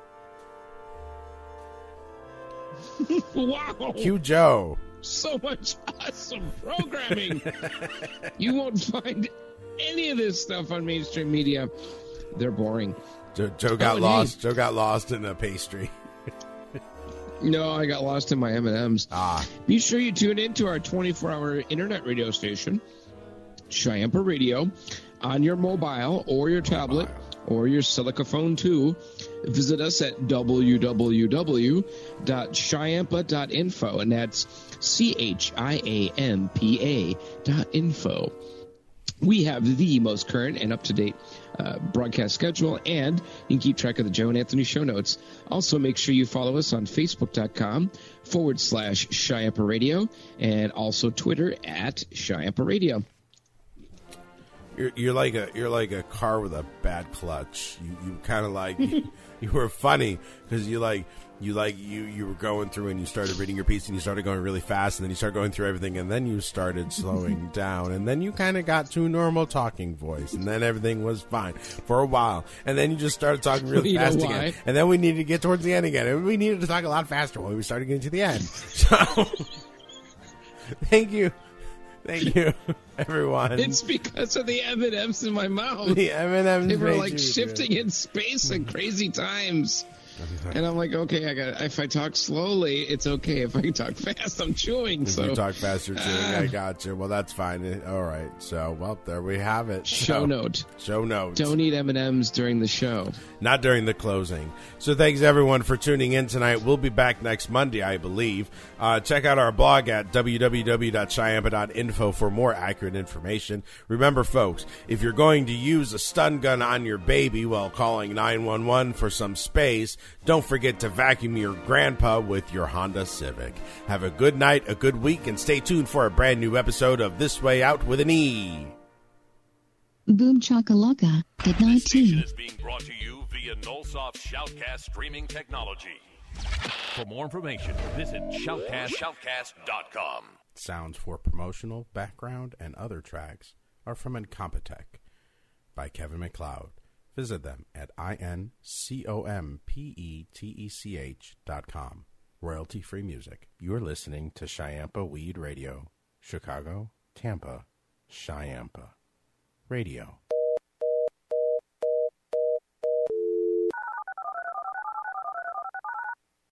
Wow. Cue Joe. So much awesome programming. You won't find any of this stuff on mainstream media. They're boring. Joe, Joe got Oh, lost. hey. Joe got lost in a pastry. No, I got lost in my M and M's. Ah. Be sure you tune in to our twenty-four hour internet radio station, Chi-Ampa Radio, on your mobile or your tablet or your Silica phone too. Visit us at w w w dot chiampa dot info, and that's C H I A M P A dot info. We have the most current and up-to-date uh, broadcast schedule, and you can keep track of the Joe and Anthony show notes. Also, make sure you follow us on Facebook.com forward slash Chi-Ampa Radio, and also Twitter at Chi-Ampa Radio. You're, you're like a you're like a car with a bad clutch. You you kind of like you, you were funny because you like you like you you were going through and you started reading your piece and you started going really fast and then you started going through everything and then you started slowing down and then you kind of got to a normal talking voice and then everything was fine for a while and then you just started talking really You know fast why? again and then we needed to get towards the end again and we needed to talk a lot faster when we started getting to the end. So thank you. Thank you, everyone. It's because of the M and M's in my mouth. The M and M's They were made like you shifting good. in space at crazy times. And I'm like, okay, I got. If I talk slowly, it's okay. If I talk fast, I'm chewing. If So you talk faster, too. Ah. I got you. Well, that's fine. All right. So, well, there we have it. Show So, note. Show note. Don't eat M and M's during the show. Not during the closing. So thanks, everyone, for tuning in tonight. We'll be back next Monday, I believe. Uh, check out our blog at w w w dot chiampa dot info for more accurate information. Remember, folks, if you're going to use a stun gun on your baby while calling nine one one for some space, don't forget to vacuum your grandpa with your Honda Civic. Have a good night, a good week, and stay tuned for a brand new episode of This Way Out with an E. Boom chakalaka. Good night, Station tea. is being brought to you via Nullsoft Shoutcast streaming technology. For more information, visit shoutcast shoutcast dot com. Sounds for promotional, background, and other tracks are from Incompetech by Kevin MacLeod. Visit them at I-N-C-O-M-P-E-T-E-C-H dot com. Royalty-free music. You're listening to Chi-Ampa Weed Radio. Chicago, Tampa, Chi-Ampa Radio.